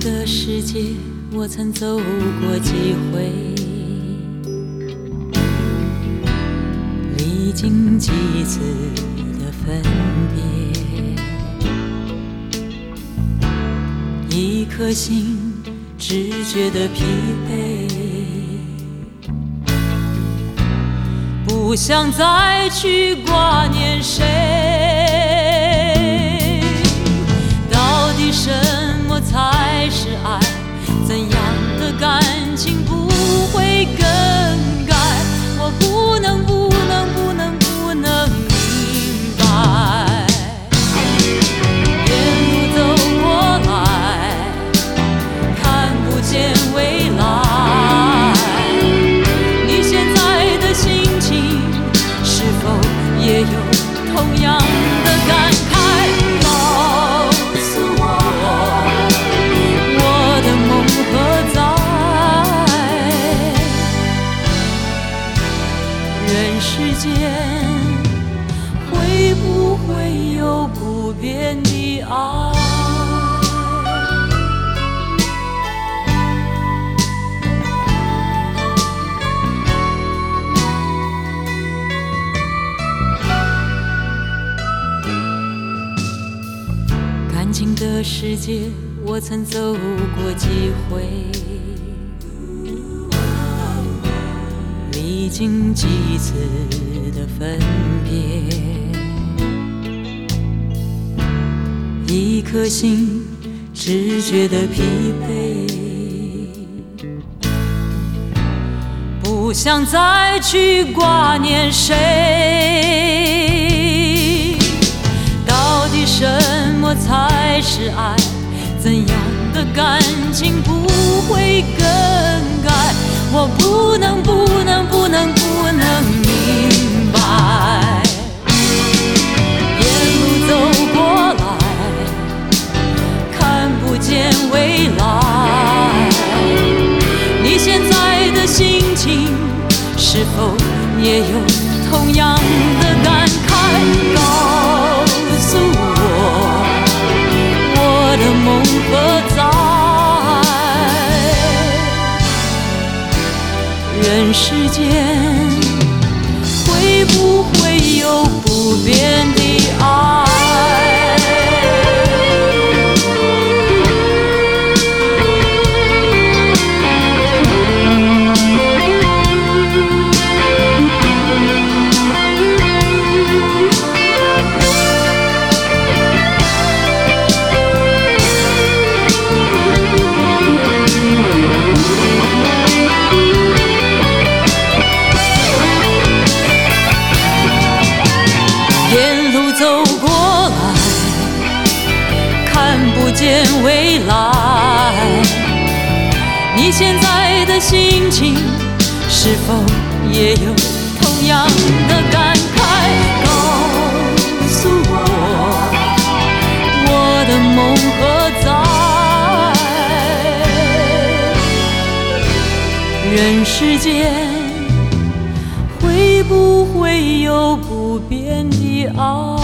的世界，我曾走过几回，历经几次的分别，一颗心只觉得疲惫，不想再去挂念谁。到底什么才是爱？怎样的感情不会更改？我不能明白。沿路走过来，看不见未来。你现在的心情是否也有同样的感慨？告诉我，我的梦何在？人世间会不会有不变的爱？感情的世界，我曾走过几回，历经几次的分别，一颗心只觉得疲惫，不想再去挂念谁。到底什么才是爱？怎样的感情不会更改？我不能明白。沿路走过来，看不见未来。你现在的心情是否也有同样的感慨？告诉我，我的梦何在？人世间会不会有不变的爱？见未来，你现在的心情是否也有同样的感慨？告诉我，我的梦何在？人世间会不会有不变的爱？